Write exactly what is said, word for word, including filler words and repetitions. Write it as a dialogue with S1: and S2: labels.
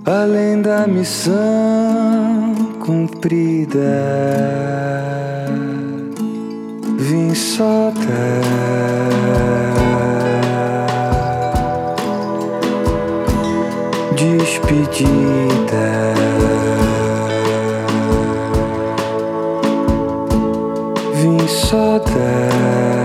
S1: além da missão cumprida, vim só dar despedida. Vim só dar